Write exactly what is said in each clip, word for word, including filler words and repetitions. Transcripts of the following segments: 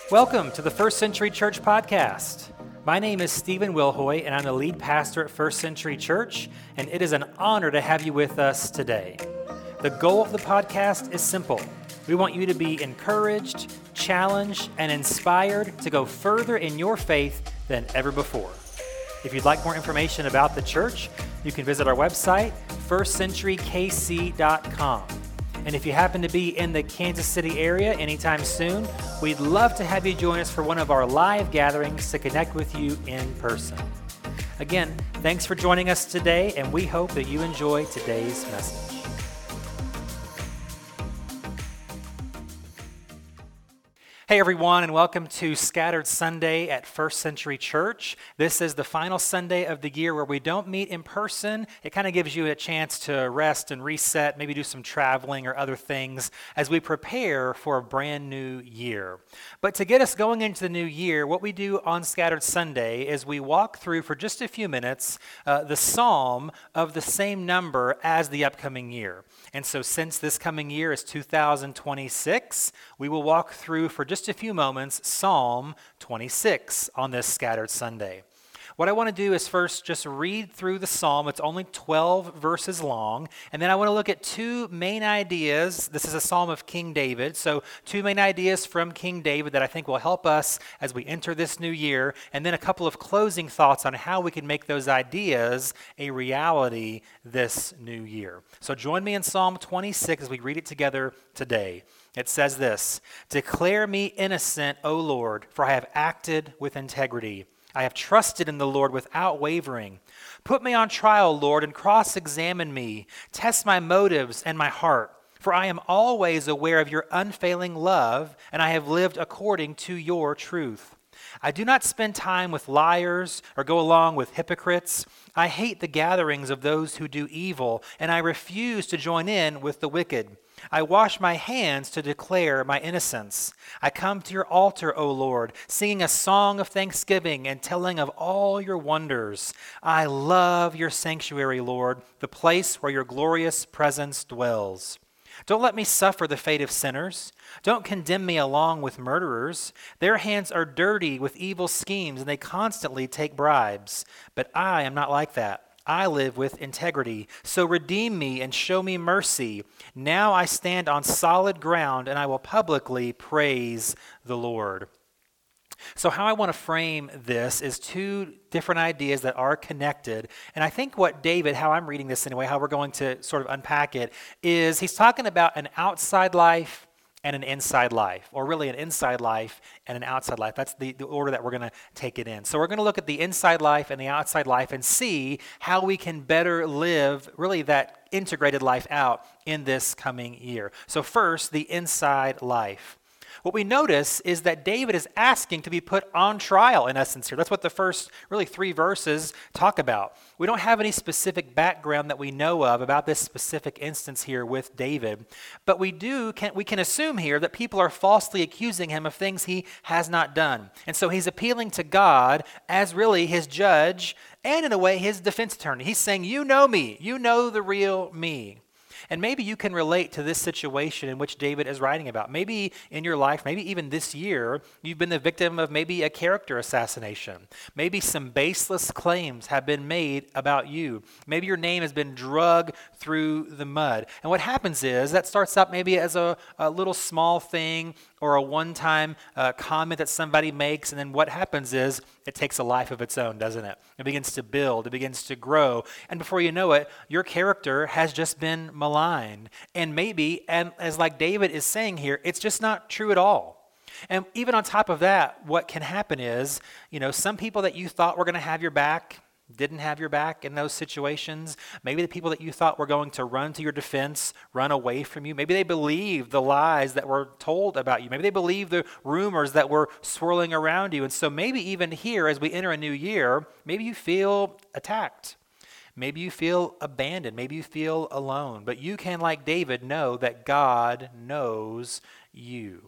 Welcome to the First Century Church Podcast. My name is Stephen Wilhoy, and I'm the lead pastor at First Century Church, and it is an honor to have you with us today. The goal of the podcast is simple. We want you to be encouraged, challenged, and inspired to go further in your faith than ever before. If you'd like more information about the church, you can visit our website, first century k c dot com. And if you happen to be in the Kansas City area anytime soon, we'd love to have you join us for one of our live gatherings to connect with you in person. Again, thanks for joining us today, and we hope that you enjoy today's message. Hey everyone, and welcome to Scattered Sunday at First Century Church. This is the final Sunday of the year where we don't meet in person. It kind of gives you a chance to rest and reset, maybe do some traveling or other things as we prepare for a brand new year. But to get us going into the new year, what we do on Scattered Sunday is we walk through for just a few minutes uh, the psalm of the same number as the upcoming year. And so since this coming year is two thousand twenty-six, we will walk through for just a few moments Psalm twenty-six on this Scattered Sunday. What I want to do is first just read through the psalm. It's only twelve verses long. And then I want to look at two main ideas. This is a psalm of King David. So two main ideas from King David that I think will help us as we enter this new year. And then a couple of closing thoughts on how we can make those ideas a reality this new year. So join me in Psalm twenty-six as we read it together today. It says this: "Declare me innocent, O Lord, for I have acted with integrity. I have trusted in the Lord without wavering. Put me on trial, Lord, and cross-examine me. Test my motives and my heart, for I am always aware of your unfailing love, and I have lived according to your truth. I do not spend time with liars or go along with hypocrites. I hate the gatherings of those who do evil, and I refuse to join in with the wicked. I wash my hands to declare my innocence. I come to your altar, O Lord, singing a song of thanksgiving and telling of all your wonders. I love your sanctuary, Lord, the place where your glorious presence dwells. Don't let me suffer the fate of sinners. Don't condemn me along with murderers. Their hands are dirty with evil schemes, and they constantly take bribes. But I am not like that. I live with integrity. So redeem me and show me mercy. Now I stand on solid ground, and I will publicly praise the Lord." So how I want to frame this is two different ideas that are connected. And I think what David, how I'm reading this anyway, how we're going to sort of unpack it, is he's talking about an outside life and an inside life, or really an inside life and an outside life. That's the, the order that we're going to take it in. So we're going to look at the inside life and the outside life and see how we can better live really that integrated life out in this coming year. So first, the inside life. What we notice is that David is asking to be put on trial, in essence, here. That's what the first, really, three verses talk about. We don't have any specific background that we know of about this specific instance here with David, but we do can, we can assume here that people are falsely accusing him of things he has not done. And so he's appealing to God as really his judge and, in a way, his defense attorney. He's saying, you know me. You know the real me. And maybe you can relate to this situation in which David is writing about. Maybe in your life, maybe even this year, you've been the victim of maybe a character assassination. Maybe some baseless claims have been made about you. Maybe your name has been dragged through the mud. And what happens is that starts out maybe as a, a little small thing or a one-time uh, comment that somebody makes, and then what happens is it takes a life of its own, doesn't it? It begins to build, it begins to grow, and before you know it, your character has just been maligned. And maybe, and as like David is saying here, it's just not true at all. And even on top of that, what can happen is, you know, some people that you thought were going to have your back didn't have your back in those situations. Maybe the people that you thought were going to run to your defense, run away from you. Maybe they believed the lies that were told about you. Maybe they believed the rumors that were swirling around you. And so maybe even here, as we enter a new year, maybe you feel attacked. Maybe you feel abandoned. Maybe you feel alone. But you can, like David, know that God knows you.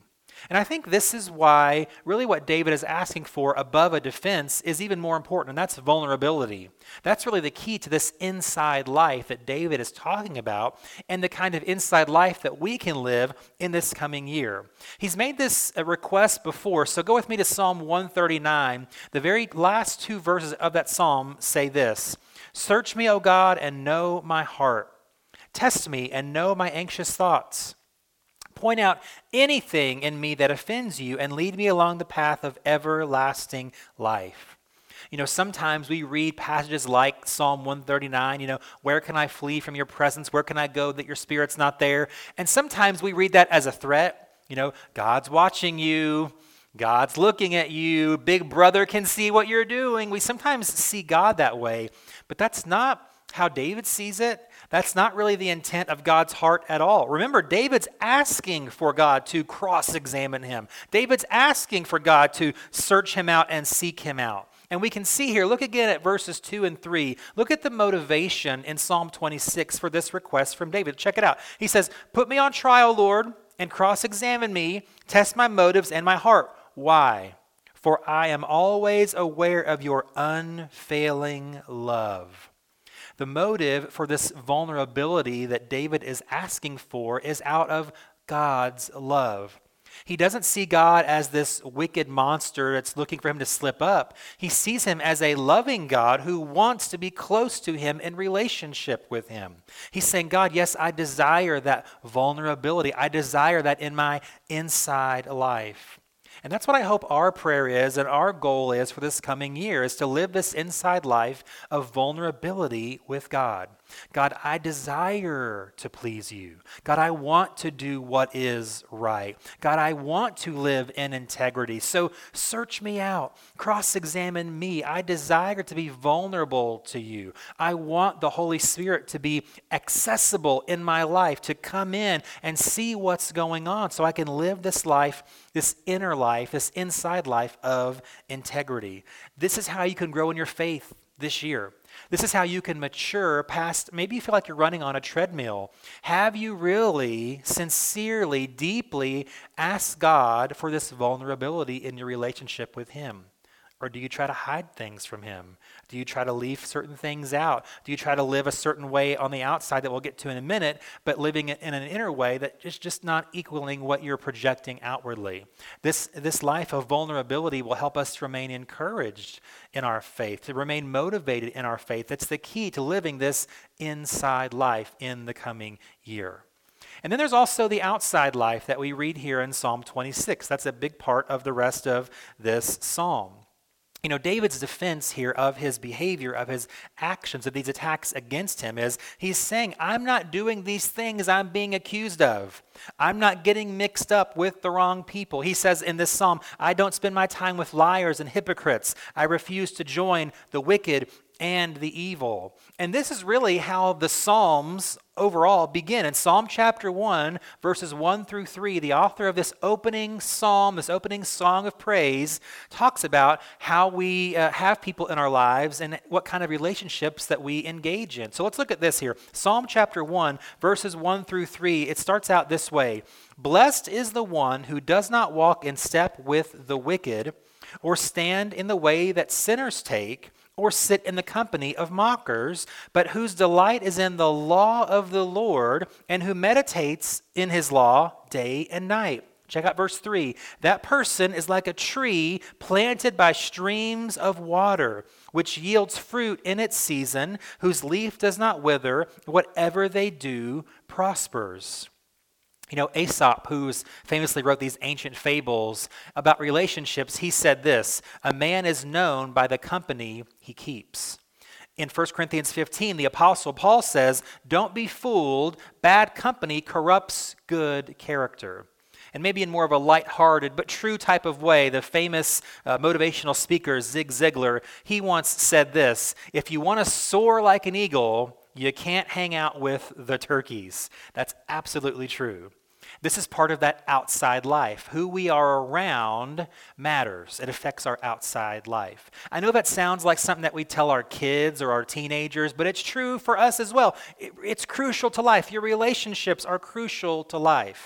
And I think this is why really what David is asking for above a defense is even more important, and that's vulnerability. That's really the key to this inside life that David is talking about and the kind of inside life that we can live in this coming year. He's made this a request before, so go with me to Psalm one thirty-nine. The very last two verses of that psalm say this: "Search me, O God, and know my heart. Test me and know my anxious thoughts. Point out anything in me that offends you and lead me along the path of everlasting life." You know, sometimes we read passages like Psalm one thirty-nine, you know, where can I flee from your presence? Where can I go that your spirit's not there? And sometimes we read that as a threat. You know, God's watching you. God's looking at you. Big brother can see what you're doing. We sometimes see God that way, but that's not how David sees it. That's not really the intent of God's heart at all. Remember, David's asking for God to cross-examine him. David's asking for God to search him out and seek him out. And we can see here, look again at verses two and three. Look at the motivation in Psalm twenty-six for this request from David. Check it out. He says, "Put me on trial, Lord, and cross-examine me. Test my motives and my heart. Why? For I am always aware of your unfailing love." The motive for this vulnerability that David is asking for is out of God's love. He doesn't see God as this wicked monster that's looking for him to slip up. He sees him as a loving God who wants to be close to him in relationship with him. He's saying, God, yes, I desire that vulnerability. I desire that in my inside life. And that's what I hope our prayer is and our goal is for this coming year, is to live this inside life of vulnerability with God. God, I desire to please you. God, I want to do what is right. God, I want to live in integrity. So search me out. Cross-examine me. I desire to be vulnerable to you. I want the Holy Spirit to be accessible in my life, to come in and see what's going on so I can live this life, this inner life, this inside life of integrity. This is how you can grow in your faith this year. This is how you can mature past, maybe you feel like you're running on a treadmill. Have you really, sincerely, deeply asked God for this vulnerability in your relationship with him? Or do you try to hide things from him? Do you try to leave certain things out? Do you try to live a certain way on the outside that we'll get to in a minute, but living in an inner way that is just not equaling what you're projecting outwardly? This, this life of vulnerability will help us to remain encouraged in our faith, to remain motivated in our faith. That's the key to living this inside life in the coming year. And then there's also the outside life that we read here in Psalm twenty-six. That's a big part of the rest of this psalm. You know, David's defense here of his behavior, of his actions, of these attacks against him is he's saying, I'm not doing these things I'm being accused of. I'm not getting mixed up with the wrong people. He says in this psalm, I don't spend my time with liars and hypocrites. I refuse to join the wicked and the evil. And this is really how the Psalms overall begin. In Psalm chapter one, verses one through three, the author of this opening psalm, this opening song of praise, talks about how we uh, have people in our lives and what kind of relationships that we engage in. So let's look at this here. Psalm chapter one, verses one through three, it starts out this way. Blessed is the one who does not walk in step with the wicked, or stand in the way that sinners take, or sit in the company of mockers, but whose delight is in the law of the Lord, and who meditates in his law day and night. Check out verse three. That person is like a tree planted by streams of water, which yields fruit in its season, whose leaf does not wither. Whatever they do prospers. You know, Aesop, who famously wrote these ancient fables about relationships, he said this, a man is known by the company he keeps. In First Corinthians fifteen, the Apostle Paul says, don't be fooled, bad company corrupts good character. And maybe in more of a lighthearted but true type of way, the famous uh, motivational speaker Zig Ziglar, he once said this, if you want to soar like an eagle, you can't hang out with the turkeys. That's absolutely true. This is part of that outside life. Who we are around matters. It affects our outside life. I know that sounds like something that we tell our kids or our teenagers, but it's true for us as well. It, it's crucial to life. Your relationships are crucial to life.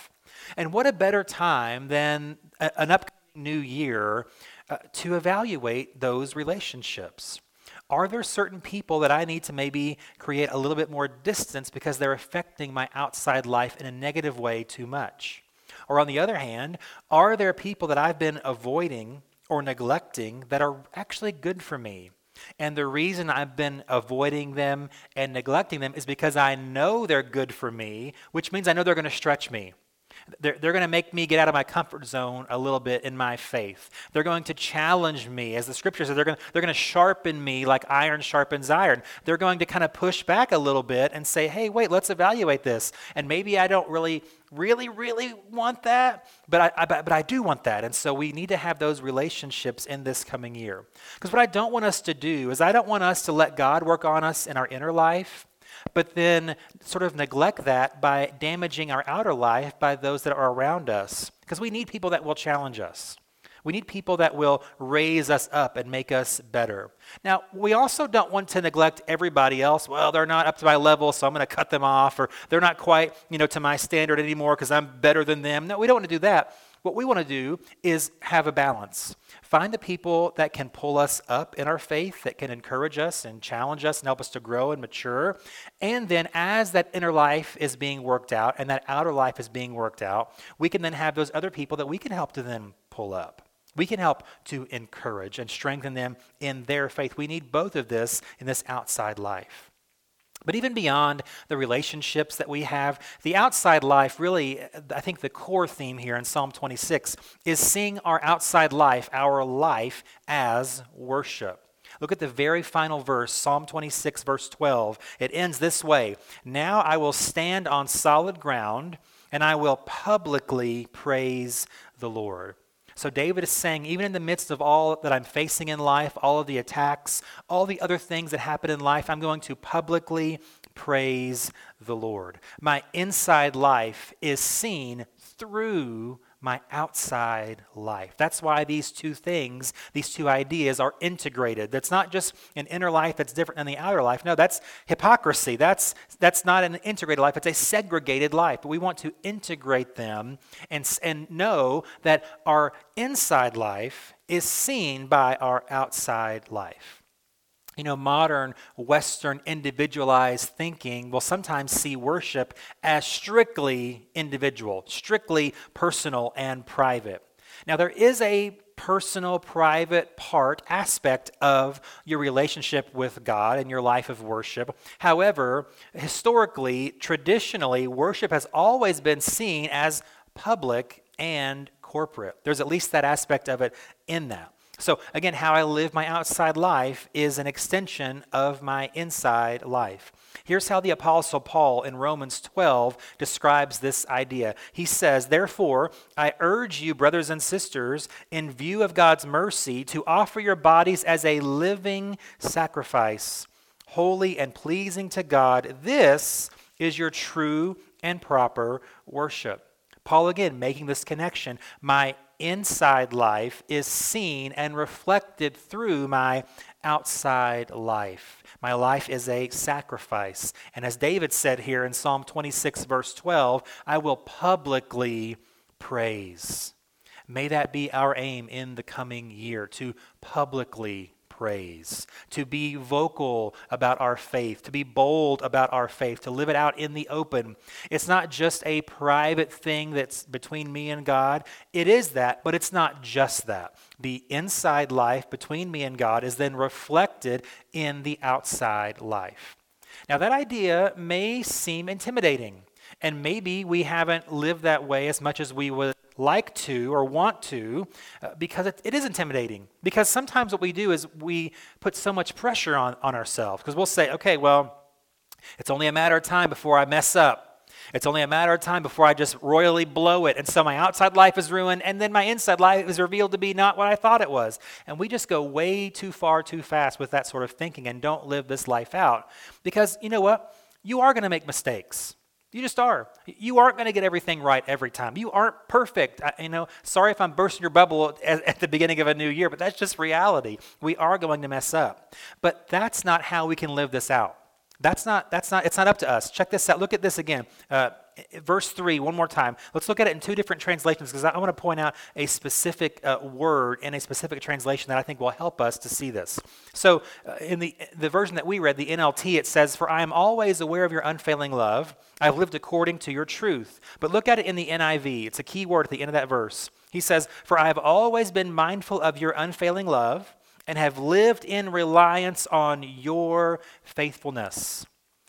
And what a better time than a, an upcoming new year uh, to evaluate those relationships. Are there certain people that I need to maybe create a little bit more distance because they're affecting my outside life in a negative way too much? Or on the other hand, are there people that I've been avoiding or neglecting that are actually good for me? And the reason I've been avoiding them and neglecting them is because I know they're good for me, which means I know they're going to stretch me. They're, they're going to make me get out of my comfort zone a little bit in my faith. They're going to challenge me. As the scripture says, they're going, they're going to sharpen me like iron sharpens iron. They're going to kind of push back a little bit and say, hey, wait, let's evaluate this. And maybe I don't really, really, really want that, but I, I, but I do want that. And so we need to have those relationships in this coming year. Because what I don't want us to do is I don't want us to let God work on us in our inner life, but then sort of neglect that by damaging our outer life by those that are around us. Because we need people that will challenge us. We need people that will raise us up and make us better. Now, we also don't want to neglect everybody else. Well, they're not up to my level, so I'm going to cut them off, or they're not quite, you know, to my standard anymore because I'm better than them. No, we don't want to do that. What we want to do is have a balance. Find the people that can pull us up in our faith, that can encourage us and challenge us and help us to grow and mature. And then as that inner life is being worked out and that outer life is being worked out, we can then have those other people that we can help to then pull up. We can help to encourage and strengthen them in their faith. We need both of this in this outside life. But even beyond the relationships that we have, the outside life really, I think the core theme here in Psalm twenty-six is seeing our outside life, our life, as worship. Look at the very final verse, Psalm twenty-six, verse twelve. It ends this way: "Now I will stand on solid ground, and I will publicly praise the Lord." So David is saying, even in the midst of all that I'm facing in life, all of the attacks, all the other things that happen in life, I'm going to publicly praise the Lord. My inside life is seen through my outside life. That's why these two things, these two ideas are integrated. That's not just an inner life that's different than the outer life. No, that's hypocrisy. That's that's not an integrated life. It's a segregated life. But we want to integrate them and, and know that our inside life is seen by our outside life. You know, modern Western individualized thinking will sometimes see worship as strictly individual, strictly personal and private. Now, there is a personal, private part, aspect of your relationship with God and your life of worship. However, historically, traditionally, worship has always been seen as public and corporate. There's at least that aspect of it in that. So again, how I live my outside life is an extension of my inside life. Here's how the Apostle Paul in Romans twelve describes this idea. He says, "Therefore, I urge you, brothers and sisters, in view of God's mercy, to offer your bodies as a living sacrifice, holy and pleasing to God. This is your true and proper worship." Paul again making this connection. My inside life is seen and reflected through my outside life. My life is a sacrifice. And as David said here in Psalm twenty-six, verse twelve, I will publicly praise. May that be our aim in the coming year, to publicly praise, to be vocal about our faith, to be bold about our faith, to live it out in the open. It's not just a private thing that's between me and God. It is that, but it's not just that. The inside life between me and God is then reflected in the outside life. Now, that idea may seem intimidating, and maybe we haven't lived that way as much as we would like to or want to, uh, because it, it is intimidating. Because sometimes what we do is we put so much pressure on, on ourselves. Because we'll say, okay, well, it's only a matter of time before I mess up. It's only a matter of time before I just royally blow it. And so my outside life is ruined, and then my inside life is revealed to be not what I thought it was. And we just go way too far too fast with that sort of thinking and don't live this life out. Because you know what? You are going to make mistakes. You just are. You aren't going to get everything right every time. You aren't perfect. I, you know, sorry if I'm bursting your bubble at, at the beginning of a new year, but that's just reality. We are going to mess up. But that's not how we can live this out. That's not, that's not, it's not up to us. Check this out. Look at this again. Uh, verse three, one more time. Let's look at it in two different translations because I want to point out a specific uh, word in a specific translation that I think will help us to see this. So uh, in the, the version that we read, the N L T, it says, "For I am always aware of your unfailing love. I've lived according to your truth." But look at it in the N I V. It's a key word at the end of that verse. He says, "For I have always been mindful of your unfailing love and have lived in reliance on your faithfulness."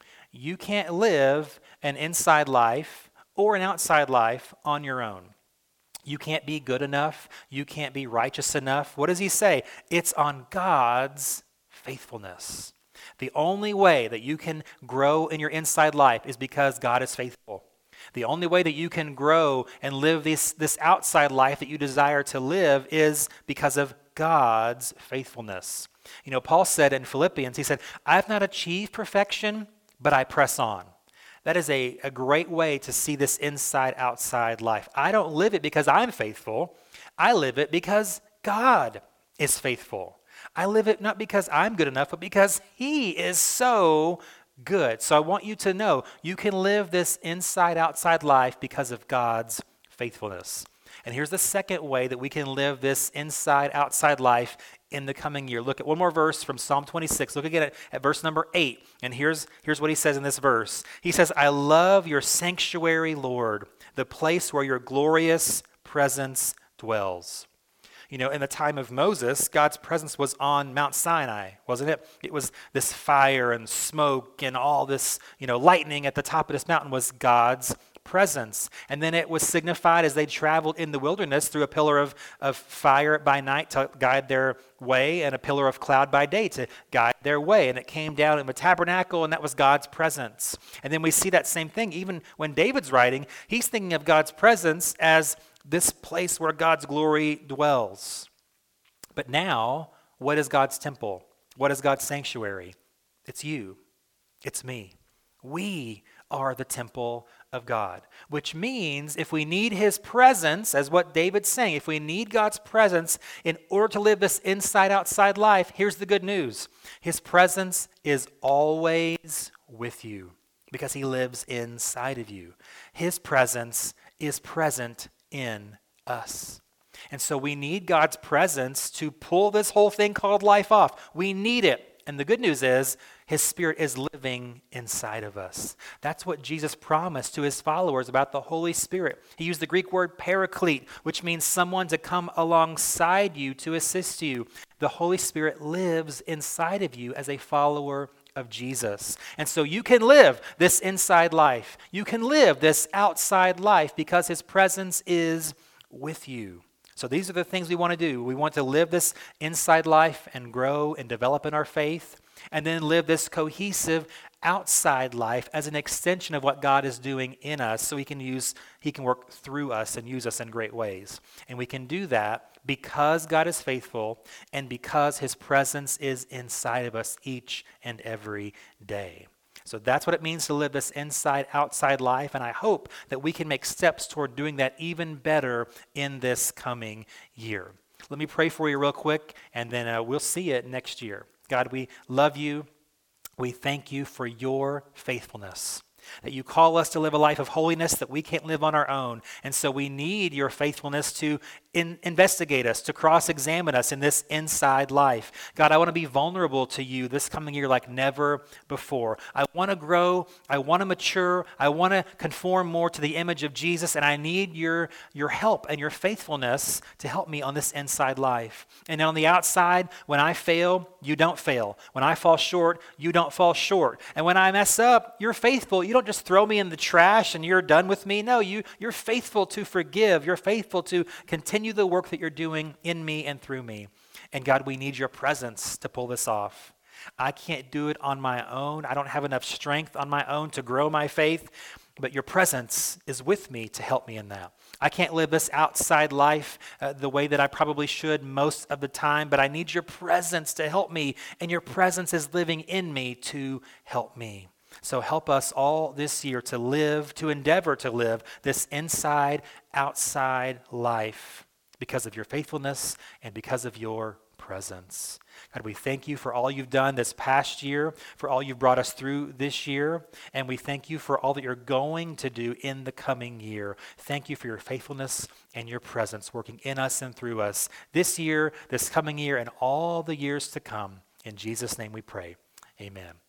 You can't live an inside life or an outside life on your own. You can't be good enough. You can't be righteous enough. What does he say? It's on God's faithfulness. The only way that you can grow in your inside life is because God is faithful. The only way that you can grow and live this, this outside life that you desire to live is because of God's faithfulness. You know, Paul said in Philippians, he said, "I've not achieved perfection, but I press on." That is a, a great way to see this inside-outside life. I don't live it because I'm faithful. I live it because God is faithful. I live it not because I'm good enough, but because he is so good. So I want you to know you can live this inside-outside life because of God's faithfulness. And here's the second way that we can live this inside-outside life in the coming year. Look at one more verse from Psalm twenty-six. Look again at, at verse number eight. And here's, here's what he says in this verse. He says, "I love your sanctuary, Lord, the place where your glorious presence dwells." You know, in the time of Moses, God's presence was on Mount Sinai, wasn't it? It was this fire and smoke and all this, you know, lightning at the top of this mountain was God's presence. And then it was signified as they traveled in the wilderness through a pillar of, of fire by night to guide their way and a pillar of cloud by day to guide their way. And it came down in the tabernacle, and that was God's presence. And then we see that same thing even when David's writing. He's thinking of God's presence as this place where God's glory dwells. But now, what is God's temple? What is God's sanctuary? It's you. It's me. We are the temple of God, which means if we need his presence, as what David's saying, if we need God's presence in order to live this inside-outside life, here's the good news. His presence is always with you because he lives inside of you. His presence is present in us. And so we need God's presence to pull this whole thing called life off. We need it. And the good news is his Spirit is living inside of us. That's what Jesus promised to his followers about the Holy Spirit. He used the Greek word paraclete, which means someone to come alongside you to assist you. The Holy Spirit lives inside of you as a follower of Jesus. And so you can live this inside life. You can live this outside life because his presence is with you. So these are the things we want to do. We want to live this inside life and grow and develop in our faith, and then live this cohesive outside life as an extension of what God is doing in us so he can use, he can work through us and use us in great ways. And we can do that because God is faithful and because his presence is inside of us each and every day. So that's what it means to live this inside-outside life, and I hope that we can make steps toward doing that even better in this coming year. Let me pray for you real quick, and then uh, we'll see it next year. God, we love you. We thank you for your faithfulness, that you call us to live a life of holiness that we can't live on our own, and so we need your faithfulness to in, investigate us, to cross-examine us in this inside life. God, I want to be vulnerable to you this coming year like never before. I want to grow. I want to mature. I want to conform more to the image of Jesus, and I need your, your help and your faithfulness to help me on this inside life. And on the outside, when I fail, you don't fail. When I fall short, you don't fall short. And when I mess up, you're faithful. You don't just throw me in the trash and you're done with me. No, you, you're faithful to forgive. You're faithful to continue the work that you're doing in me and through me. And God, we need your presence to pull this off. I can't do it on my own. I don't have enough strength on my own to grow my faith, but your presence is with me to help me in that. I can't live this outside life uh, the way that I probably should most of the time, but I need your presence to help me, and your presence is living in me to help me. So help us all this year to live, to endeavor to live this inside-outside life because of your faithfulness and because of your presence. God, we thank you for all you've done this past year, for all you've brought us through this year, and we thank you for all that you're going to do in the coming year. Thank you for your faithfulness and your presence working in us and through us this year, this coming year, and all the years to come. In Jesus' name we pray. Amen.